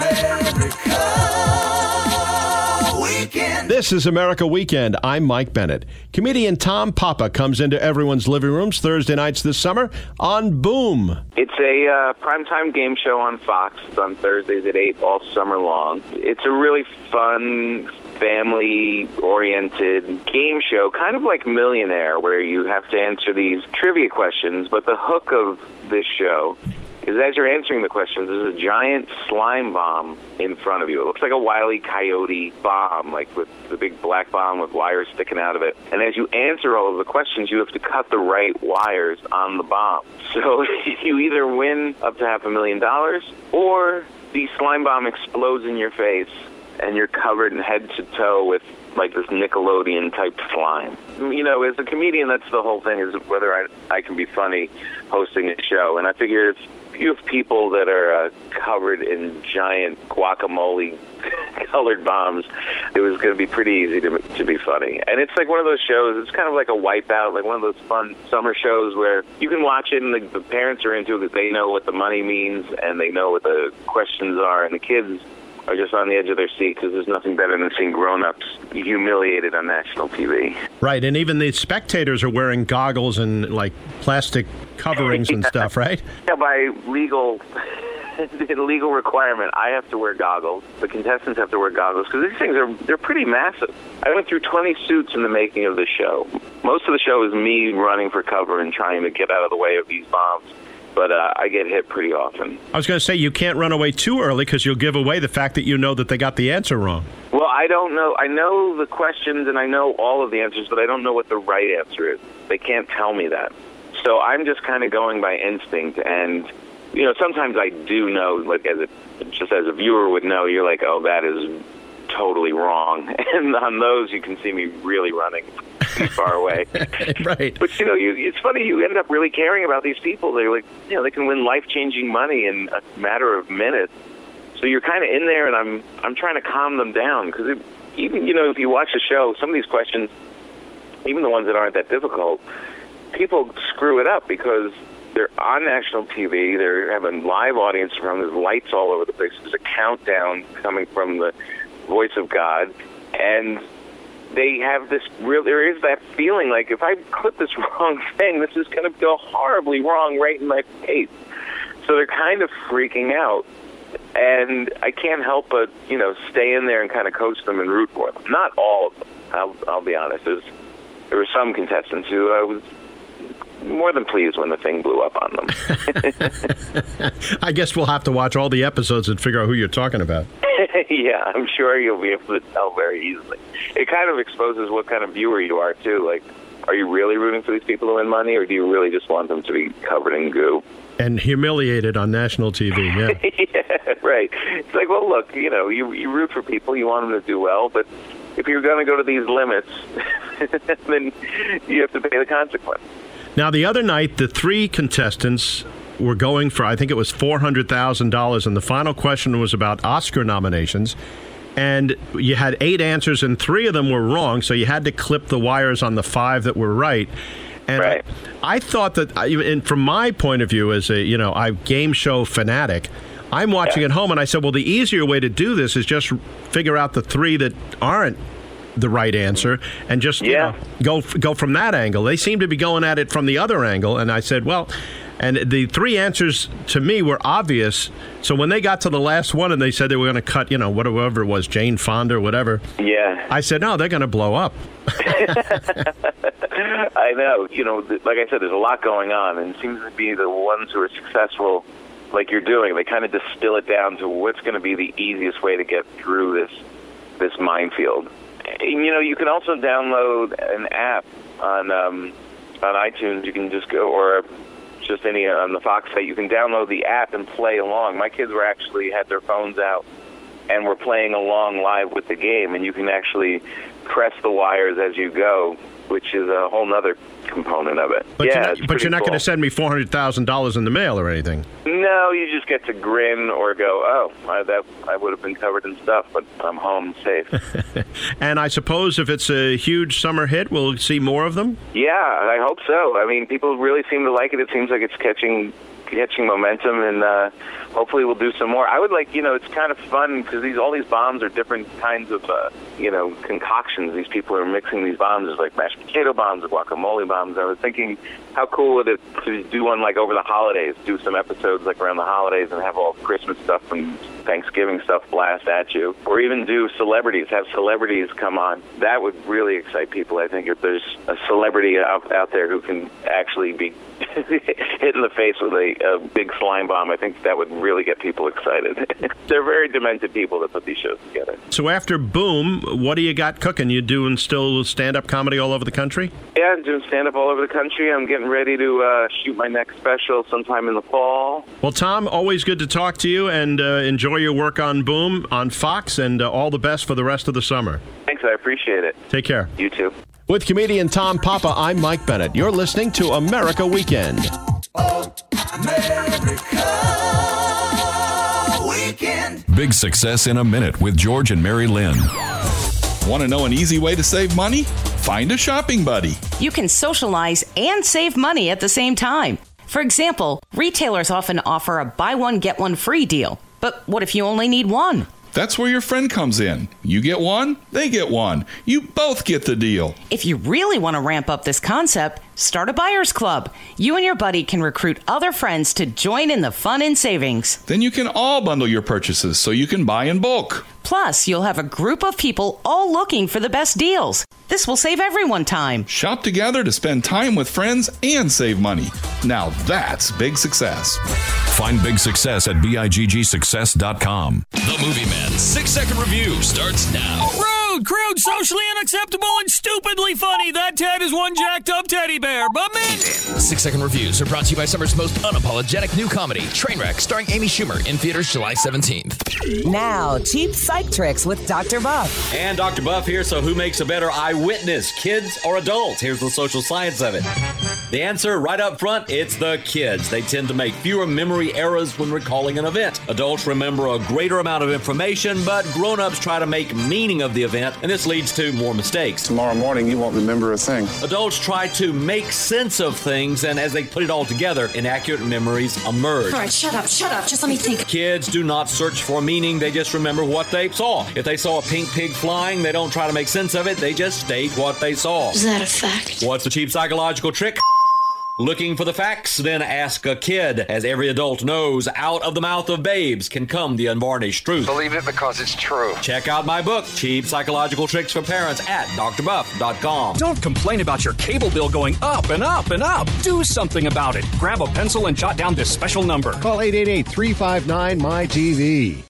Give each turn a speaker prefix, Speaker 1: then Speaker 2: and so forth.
Speaker 1: Weekend.
Speaker 2: This is America Weekend. I'm Mike Bennett. Comedian Tom Papa comes into everyone's living rooms Thursday nights this summer on Boom.
Speaker 3: It's a primetime game show on Fox. It's on Thursdays at 8 all summer long. It's a really fun, family-oriented game show, kind of like Millionaire, where you have to answer these trivia questions. But the hook of this show is as you're answering the questions, there's a giant slime bomb in front of you. It looks like a Wile E. Coyote bomb, like with the big black bomb with wires sticking out of it. And as you answer all of the questions, you have to cut the right wires on the bomb. So you either win up to $500,000 or the slime bomb explodes in your face and you're covered in head to toe with like this Nickelodeon-type slime. You know, as a comedian, that's the whole thing, is whether I can be funny hosting a show. And I figure if you have people that are covered in giant guacamole-colored bombs, it was going to be pretty easy to be funny. And it's like one of those shows, it's kind of like a Wipeout, like one of those fun summer shows where you can watch it and the parents are into it because they know what the money means and they know what the questions are, and the kids are just on the edge of their seat because there's nothing better than seeing grown-ups humiliated on national TV.
Speaker 2: Right, and even the spectators are wearing goggles and, like, plastic coverings and stuff, right?
Speaker 3: Yeah, by legal requirement, I have to wear goggles. The contestants have to wear goggles because these things they're pretty massive. I went through 20 suits in the making of the show. Most of the show is me running for cover and trying to get out of the way of these bombs. But I get hit pretty often.
Speaker 2: I was going to say, you can't run away too early because you'll give away the fact that you know that they got the answer wrong.
Speaker 3: Well, I don't know. I know the questions and I know all of the answers, but I don't know what the right answer is. They can't tell me that. So I'm just kind of going by instinct. And, you know, sometimes I do know, like just as a viewer would know, you're like, oh, that is totally wrong. And on those, you can see me really running far away.
Speaker 2: Right.
Speaker 3: But, you know, it's funny, you end up really caring about these people. They're like, you know, they can win life-changing money in a matter of minutes. So you're kind of in there, and I'm trying to calm them down. Because even, you know, if you watch the show, some of these questions, even the ones that aren't that difficult, people screw it up because they're on national TV. They have a live audience from them. There's lights all over the place. There's a countdown coming from the voice of God. And they have this there is that feeling like if I clip this wrong thing, this is going to go horribly wrong right in my face. So they're kind of freaking out. And I can't help but, you know, stay in there and kind of coach them and root for them. Not all of them, I'll be honest. There were some contestants who I was more than pleased when the thing blew up on them.
Speaker 2: I guess we'll have to watch all the episodes and figure out who you're talking about.
Speaker 3: Yeah, I'm sure you'll be able to tell very easily. It kind of exposes what kind of viewer you are, too. Like, are you really rooting for these people to win money, or do you really just want them to be covered in goo?
Speaker 2: And humiliated on national TV, yeah.
Speaker 3: Yeah, right. It's like, well, look, you know, you root for people, you want them to do well, but if you're going to go to these limits, then you have to pay the consequence.
Speaker 2: Now, the other night, the three contestants were going for, I think it was $400,000, and the final question was about Oscar nominations. And you had 8 answers, and 3 of them were wrong, so you had to clip the wires on the 5 that were right. And
Speaker 3: right.
Speaker 2: I thought that, and from my point of view as a game show fanatic, I'm watching at home, and I said, well, the easier way to do this is just figure out the 3 that aren't the right answer and just go from that angle. They seem to be going at it from the other angle, and I said, well, and the 3 answers to me were obvious. So when they got to the last one and they said they were going to cut, whatever it was, Jane Fonda or whatever, I said, no, they're going to blow up.
Speaker 3: I know. Like I said, there's a lot going on, and it seems to be the ones who are successful, like you're doing, they kind of distill it down to what's going to be the easiest way to get through this minefield. And, you can also download an app on iTunes. You can just go, or just any on the Fox site. You can download the app and play along. My kids had their phones out and were playing along live with the game, and you can actually press the wires as you go, which is a whole other component of it.
Speaker 2: But you're not going to send me $400,000 in the mail or anything.
Speaker 3: No, you just get to grin or go, oh, I would have been covered in stuff, but I'm home safe.
Speaker 2: And I suppose if it's a huge summer hit, we'll see more of them?
Speaker 3: Yeah, I hope so. I mean, people really seem to like it. It seems like it's catching catching momentum, and hopefully we'll do some more. I would like, it's kind of fun because all these bombs are different kinds of, concoctions. These people are mixing these bombs. There's like mashed potato bombs or guacamole bombs. I was thinking, how cool would it to do one like over the holidays, do some episodes like around the holidays and have all Christmas stuff and Thanksgiving stuff blast at you, or even do celebrities, have celebrities come on. That would really excite people. I think if there's a celebrity out there who can actually be hit in the face with a big slime bomb, I think that would really get people excited. They're very demented people that put these shows together.
Speaker 2: So after Boom, what do you got cooking? You doing still stand-up comedy all over the country?
Speaker 3: Yeah, I'm doing stand-up all over the country. I'm getting ready to shoot my next special sometime in the fall.
Speaker 2: Well, Tom, always good to talk to you, and enjoy your work on Boom on Fox, and all the best for the rest of the summer.
Speaker 3: Thanks, I appreciate it.
Speaker 2: Take care.
Speaker 3: You too.
Speaker 2: With comedian Tom Papa, I'm Mike Bennett. You're listening to America Weekend.
Speaker 1: Oh, America Weekend.
Speaker 4: Big Success in a Minute with George and Mary Lynn.
Speaker 5: Want to know an easy way to save money? Find a shopping buddy.
Speaker 6: You can socialize and save money at the same time. For example, retailers often offer a buy one, get one free deal. But what if you only need one?
Speaker 5: That's where your friend comes in. You get one, they get one. You both get the deal.
Speaker 6: If you really want to ramp up this concept, start a buyer's club. You and your buddy can recruit other friends to join in the fun and savings.
Speaker 5: Then you can all bundle your purchases so you can buy in bulk.
Speaker 6: Plus, you'll have a group of people all looking for the best deals. This will save everyone time.
Speaker 5: Shop together to spend time with friends and save money. Now that's big success.
Speaker 4: Find Big Success at BIGGSuccess.com.
Speaker 7: The Movie Man 6-second review starts now.
Speaker 8: Rude, crude, socially unacceptable, and stupidly funny. That Ted is one jacked up teddy bear. But man,
Speaker 7: 6-second reviews are brought to you by summer's most unapologetic new comedy, Trainwreck, starring Amy Schumer, in theaters July 17th.
Speaker 9: Now, cheap psych tricks with Dr. Buff.
Speaker 10: And Dr. Buff here, so who makes a better eyewitness, kids or adults? Here's the social science of it. The answer right up front, it's the kids. They tend to make fewer memory errors when recalling an event. Adults remember a greater amount of information, but grown-ups try to make meaning of the event, and this leads to more mistakes.
Speaker 11: Tomorrow morning, you won't remember a thing.
Speaker 10: Adults try to make sense of things, and as they put it all together, inaccurate memories emerge.
Speaker 12: All right, shut up. Just let me think.
Speaker 10: Kids do not search for meaning, they just remember what they saw. If they saw a pink pig flying, they don't try to make sense of it, they just state what they saw.
Speaker 12: Is that a fact?
Speaker 10: What's the cheap psychological trick? Looking for the facts? Then ask a kid. As every adult knows, out of the mouth of babes can come the unvarnished truth.
Speaker 13: Believe it because it's true.
Speaker 10: Check out my book, Cheap Psychological Tricks for Parents, at drbuff.com.
Speaker 8: don't complain about your cable bill going up and up and up. Do something about it. Grab a pencil and jot down this special number.
Speaker 14: Call 888-359-MyTV.